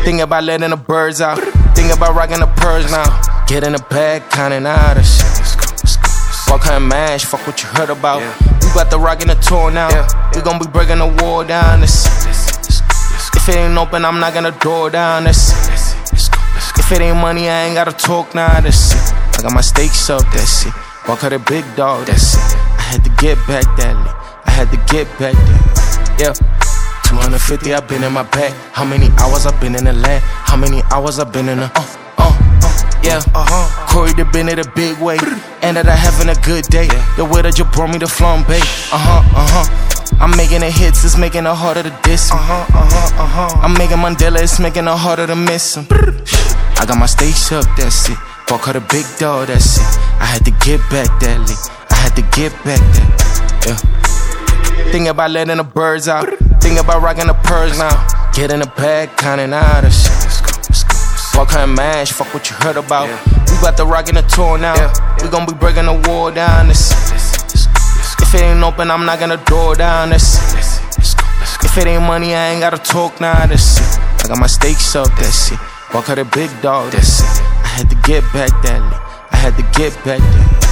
Think about letting the birds out. Think about rocking the purse now. Get in the bag, counting out of shit. Walk her and mash, fuck what you heard about. We bout to rock in the tour now. We gon' be breaking the wall down. If it ain't open, I'm knocking the door down. If it ain't money, I ain't gotta talk now. I got my stakes up, that's it. Walk her the big dog, that's it. I had to get back that lit. I had to get back that. Yeah. 250, I been in my bag. How many hours I been in the lab? How many hours I been in the yeah, Corey the been in a big way. Ended up having a good day. The way that you brought me the flambe. I'm making the hits, it's making it harder to diss me. I'm making Mandela, it's making it harder to miss him. I got my stakes up, that's it. Walk her the big dog, that's it. I had to get back that lit. I had to get back that. Yeah. Think about letting the birds out. Think about rocking the purse now. Get in the bag, counting out of shit. Walk her and mash, fuck what you heard about. We bout to rock in the tour now. We gon' be breaking the wall down. If it ain't open, I'm knocking the door down. If it ain't money, I ain't gotta talk now. I got my stakes up, that's it. Walk her the big dog, that's it. I had to get back that lit. I had to get back that.